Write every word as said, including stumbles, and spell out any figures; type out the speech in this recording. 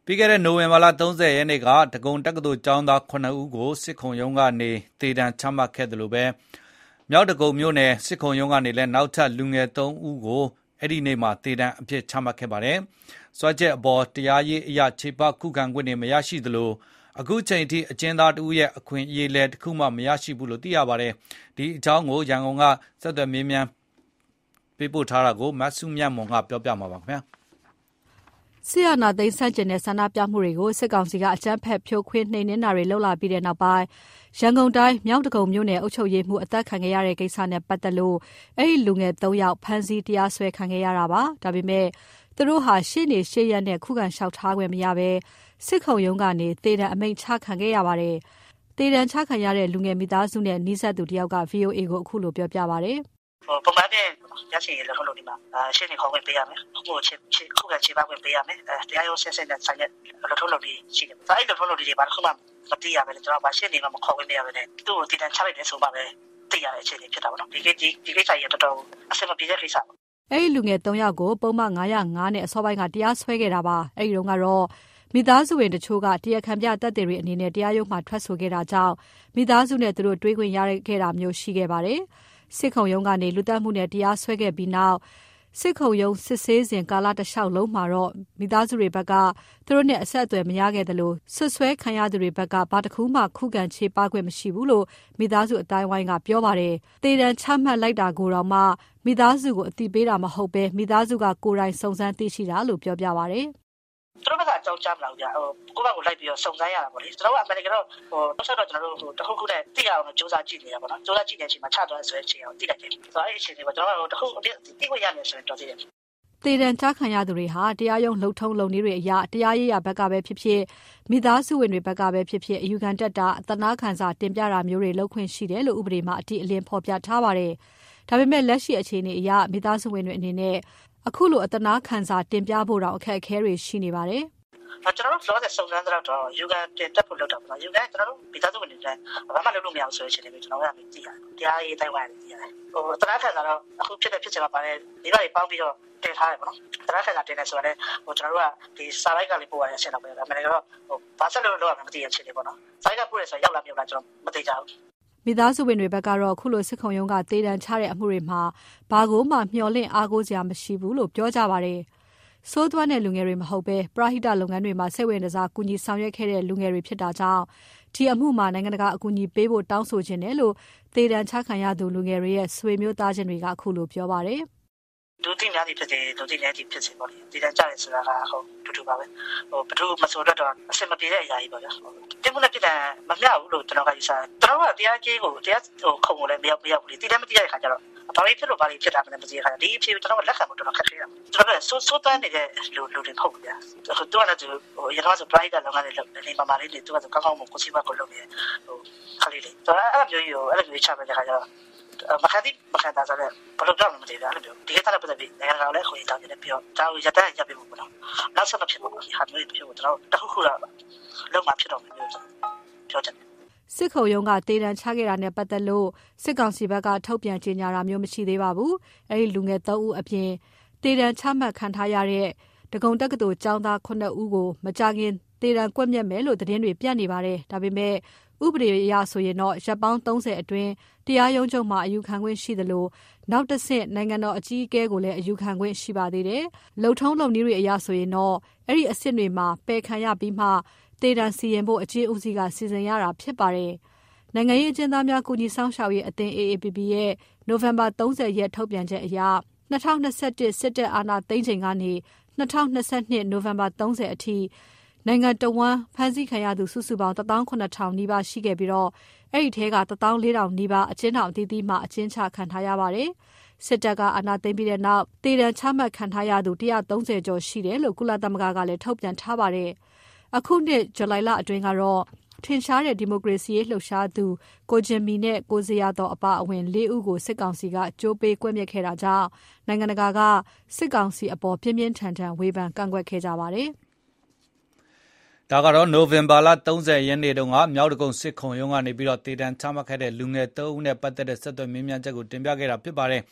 ပြီးခဲ့တဲ့နိုဝင်ဘာလ၃၀ရက်နေ့ကဒဂုံတက္ကသိုလ်ကျောင်းသားခုနှစ်ဦးကိုစစ်ခုံရုံးကနေသေဒဏ်ချမှတ်ခဲ့တယ်လို့ပဲမြောက်ဒဂုံမြို့နယ်စစ်ခုံရုံးကနေလည်းနောက်ထပ်လူငယ်သုံးဦးကိုအဲ့ဒီနေ့မှာသေဒဏ်အဖြစ်ချမှတ်ခဲ့ပါတယ်။စွဲချက်အပေါ်တရားရေးအရခြေပခုခံခွင့်တွေမရရှိသလိုအခုချိန်ထိအကျဉ်းသားတဦးရဲ့အခွင့်အရေးလည်းတစ်ခုမှမရရှိဘူးလို့သိရပါတယ်။ဒီအကြောင်းကိုရန်ကုန်ကဆက်သွယ်မေးမြန်းပေးပို့ထားတာကိုမဆုမြတ်မွန်ကပြောပြမှာပါခင်ဗျာ။ဆီယနာသိန်းဆန့်ကျင်တဲ့ဆန္ဒပြမှုတွေကိုစစ်ကောင်စီကအကြမ်းဖက်ဖြိုခွင်းနှိမ်နင်းတာတွေလုပ်လာပြီးတဲ့နောက်ပိုင်းရန်ကုန်တိုင်းမြောက်ဒဂုံမြို့နယ်အုပ်ချုပ်ရေးမှူးအသက်ခံခဲ့ရတဲ့ကိစ္စနဲ့ပတ်သက်လို့အဲ့ဒီလူငယ်သုံးယောက်ဖမ်းဆီးတရားစွဲခံခဲ့ရတာပါဒါပေမဲ့သူတို့ဟာရှေ့နေရှေ့ရက်နဲ့ခုခံလျှောက်ထားခွင့်မရဘဲစစ်ခုံရုံးကနေသေဒဏ်အမိန့်ချခံခဲ့ရပါတယ်သေဒဏ်ချခံရတဲ့လူငယ်မိသားစုနဲ့နှိစက်သူတယောက်က ဗွီအိုအေ ကိုအခုလိုပြောပြပါတယ်ပုံမှန်ပြန်ရရှိရလို့လို့ဒီမှာရှင်းနေခေါ်ခွင့်ပေးရမယ်။ဟိုချစ်ချစ်ခုခံချေပခွင့်ပေးရမယ်။အဲတရားရုံးဆက်ဆက်နဲ့ဆိုင်တဲ့လို့ထုတ်လို့ဒီရှိတယ်။ဒါအဲ့လိုထုတ်လို့ဒီဘာလို့မှမသိရပဲလေကျွန်တော်ဗာရှင်းနေမှမခေါ်ခွင့်ပေးရပဲလေ။သူ့ကိုတည်တံချလိုက်တယ်ဆိုမှပဲသိရတဲ့အခြေအနေဖြစ်တာပေါ့နော်။ဒီကိဒီဒီကိစ္စရတော်တော်အဆင်မပြေတဲ့ကိစ္စပေါ့။အဲ့ဒီလူငယ်သုံးယောက်ကိုပုံမှန်၅၀၅နဲ့အစောပိုင်းကတရားစွဲခဲ့တာပါ။အဲ့ဒီတော့ကတော့မိသားစုဝင်တချို့ကတရားခံပြတပ်တွေအနေနဲ့တရားရုံးမှာထွက်ဆိုခဲ့တာကြောင့်မိသားစုနဲ့သူတို့တွေးခွင့်ရခဲ့တာမျိုးရှိခဲ့ပါတယ်။စစ်ခုံရုံးကနေလူတက်မှုနဲ့တရားစွဲခဲ့ပြီးနောက်စစ်ခုံရုံးစစ်ဆေးစဉ်ကာလတစ်လျှောက်လုံးမှာတော့မိသားစုတွေဘက်ကသူတို့နဲ့အဆက်အသွယ်မရခဲ့တယ်လို့ဆွဆွဲခံရသူတွေဘက်ကဘာတစ်ခုမှခုခံချေပခွင့်မရှိဘူးလို့မိသားစုအတိုင်းဝိုင်းကပြောပါတယ်။သေဒဏ်ချမှတ်လိုက်တာကိုတော့မှမိသားစုကိုအတိပေးတာမဟုတ်ပဲမိသားစုကကိုယ်တိုင်စုံစမ်းသိရှိတာလို့ပြောပြပါတယ်။သူတို့ကအကြောင်းကြားမလို့ကြာဟိုကိုယ့်ဘက်ကိုလိုက်ပြီးတော့စုံစမ်းရတာပေါ့လေကျွန်တော်ကအမေရိကန်တော့ဟိုတော့ဆက်တော့ကျွန်တော်တို့ဟိုတခုခုနဲ့သိရအောင်စူးစမ်းကြည့်နေတာပေါ့နော်စူးစမ်းကြည့်တဲ့အချိန်မှာချသွားဆိုတဲ့အချိန်ကိုသိလိုက်တယ်ဆိုတော့အဲ့အချိန်တွေမှာကျွန်တော်တို့တခုသိခွင့်ရမယ်ဆိုရင်တော်သေးတယ်သေဒဏ်ချခံရသူတွေဟာတရားရုံးလှုပ်ထုံးလုံနည်းတွေအရတရားရေးရာဘက်ကပဲဖြစ်ဖြစ်မိသားစုဝင်တွေဘက်ကပဲဖြစ်ဖြစ်အယူခံတက်တာအသနာခံစာတင်ပြတာမျိုးတွေလုပ်ခွင့်ရှိတယ်လို့ဥပဒေမှာအတိအလင်းဖော်ပြထားပါတယ်ဒါပေမဲ့လက်ရှိအခြေအနေအရမိသားစုဝင်တွေအနေနဲ့အခုလိုအသနာခံစာတင်ပြဖို့တော့အခက်အခဲတွေရှိနေပါတယ်ကျွန်တော်တို့ floor တဲ့စုံစမ်းတော့ယူကန်တင်တက်ဖို့လုပ်တာပေါ့ယူကန်ကျွန်တော်တို့မိသားစုဝင်တွေလည်းဘာမှလုပ်လို့မရဘူးဆိုတဲ့အချိန်လေးကျွန်တော်ကသိရတယ်တရားရေးတိုင်းဝိုင်းသိရတယ်ဟိုတနာခံတာတော့အခုဖြစ်တဲ့ဖြစ်ချင်မှာပါတယ်ဒီဘက်တွေပေါင်းပြီးတော့တင်ထားတယ်ပေါ့နော်တနာခံတာတင်နေဆိုတော့လည်းဟိုကျွန်တော်တို့ကဒီစာလိုက်ကလေးပို့ရတဲ့အချိန်တော့ပဲအမှန်တကယ်တော့ဟိုဘာဆက်လို့လုပ်ရမှာမသိရတဲ့အချိန်လေးပေါ့နော်စာလိုက်ကပို့ရဆိုရောက်လာမျိုးလားကျွန်တော်မသိကြဘူးမိသားစုဝင်တွေဘက်ကတော့ခုလိုစစ်ခုံရုံးကသေဒဏ်ချတဲ့အမှုတွေမှာဘာကိုမှမျှော်လင့်အားကိုးစရာမရှိဘူးလို့ပြောကြပါတယ်စိုးသွမ်းတဲ့လူငယ်တွေမဟုတ်ပဲပရဟိတလုပ်ငန်းတွေမှာစိတ်ဝင်စားကူညီဆောင်ရွက်ခဲ့တဲ့လူငယ်တွေဖြစ်တာကြောင့်ဒီအမှုမှာနိုင်ငံတကာအကူအညီပေးဖို့တောင်းဆိုခြင်းတယ်လို့သေဒဏ်ချခံရသူလူငယ်တွေရဲ့ဆွေမျိုးသားချင်းတွေကအခုလိုပြောပါတယ်ဒုတိယများဖြစ်တယ်ဒုတိယများဖြစ်စေပေါ့လေဒီတန်းကြတယ်ဆိုတာကဟုတ်တူတူပါပဲဟိုဘသူမဆိုတော့အဆင်မပြေတဲ့အရာကြီးပေါ့ဗျာတင်မှုနဲ့ပြည်တယ်မမျှဘူးလို့ကျွန်တော်ကယူဆတယ်ကျွန်တော်ကတရားကြီးကိုတရားဟိုခုံကိုလည်းမရောက်မရောက်ဘူးလေဒီတန်းမသိရတဲ့ခါကျတော့ဘာလို့ဖြစ်လို့ဘာလို့ဖြစ်တာမလဲမသိရခါဒီအဖြစ်ကျွန်တော်လက်ခံဖို့တော်တော်ခက်ခဲတာကျွန်တော်ကစိုးစိုးတန်းနေတဲ့လူလူတွေဟုတ်ဗျာဟိုတော့လည်းဟိုရတော့ဆို private လုပ်ငန်းတွေလုပ်နေမှာပါလေသူကကောင်းကောင်းမကိုစီပါကိုလုပ်နေဟိုခလေးလေးတော့အဲ့လိုမျိုးကြီးကိုအဲ့လိုမျိုးချပေးတဲ့ခါကျတော့မခတိမခတာဆိုတော့ဘလို့တော့မသိတာအဲ့လိုမျိုးဒီကိစ္စနဲ့ပတ်သက်ပြီးနိုင်ငံတော်လည်းခွင့်တောင်းနေတယ်ပြီးတော့ဒါကိုရတဲ့ရပြဖို့ပေါ့နော်နောက်ဆက်မဖြစ်ဘူးဒီဟာမျိုးဖြစ်ဖို့ကျွန်တော်တခုခုတော့လုံးမဖြစ်တော့ဘူးပြောချင်တယ်စစ်ခုံရုံးကတေးတန်းချခဲ့တာနဲ့ပတ်သက်လို့စစ်ကောင်စီဘက်ကထုတ်ပြန်ကြေညာတာမျိုးမရှိသေးပါဘူး။အဲဒီလူငယ်သုံးဦးအပြင်တေးတန်းချမှတ်ခံထားရတဲ့ဒဂုံတက္ကသိုလ်ကျောင်းသားခုနှစ်ဦးကိုမကြခင်တေးတန်းကွက်မြက်မယ်လို့သတင်းတွေပြန့်နေပါတယ်။ဒါပေမဲ့ဥပဒေအရဆိုရင်တော့ရပ်ပေါင်းသုံးဆယ်အတွင်းတရားရုံးချုပ်မှာအယူခံခွင့်ရှိသလိုနောက်တစ်ဆင့်နိုင်ငံတော်အကြီးအကဲကိုလည်းအယူခံခွင့်ရှိပါသေးတယ်။လုံထုံးလုံနည်းတွေအရဆိုရင်တော့အဲ့ဒီအဆင့်တွေမှာပယ်ခံရပြီးမှတေတံစီရင်ဖို့အခြေဦးစီးကစီစဉ်ရတာဖြစ်ပါတယ်။နိုင်ငံရေးအကျဉ်းသားများကူညီဆောင်ရှောက်ရေးအသင်း A A P P ရဲ့နိုဝင်ဘာ၃၀ရက်ထုတ်ပြန်ချက်အရ၂၀၂၁စစ်တပ်အာဏာသိမ်းချိန်ကနေ၂၀၂၂နိုဝင်ဘာ၃၀အထိနိုင်ငံတော်ဝန်ဖမ်းဆီးခံရသူစုစုပေါင်း၁၇ထောင်နီးပါးရှိခဲ့ပြီးတော့အဲ့ဒီထဲက၁၄ထောင်နီးပါးအကျဉ်းထောင်အသီးသီးမှအကျဉ်းချခံထားရပါတယ်။စစ်တပ်ကအာဏာသိမ်းပြီးတဲ့နောက်တေတံချမှတ်ခံထားရသူ၁၃၀ကျော်ရှိတယ်လို့ကုလသမဂ္ဂကလည်းထုတ်ပြန်ထားပါတယ်။အခုနှစ်ဇူလိုင်လအတွင်းကတော့ထင်ရှားတဲ့ဒီမိုကရေစီရေးလှုပ်ရှားသူကိုဂျင်မီနဲ့ကိုဇေယျတော်အပါအဝင်၄ဦးကိုစစ်ကောင်စီကကြိုးပေးကွက်မြက်ခဲ့တာကြောင့်နိုင်ငံတကာကစစ်ကောင်စီအပေါ်ပြင်းပြင်းထန်ထန်ဝေဖန်ကန့်ကွက်ခဲ့ကြပါတယ်။ဒါကတော့နိုဝင်ဘာလ၃၀ရက်နေ့တုန်းကမြောက်ဒဂုံစစ်ခုံရုံးကနေပြီးတော့တေတံချမှတ်ခဲ့တဲ့လူငယ်၃ဦးနဲ့ပတ်သက်တဲ့ဆက်သွယ်မြင်းမြန်းချက်ကိုတင်ပြခဲ့တာဖြစ်ပါတယ်။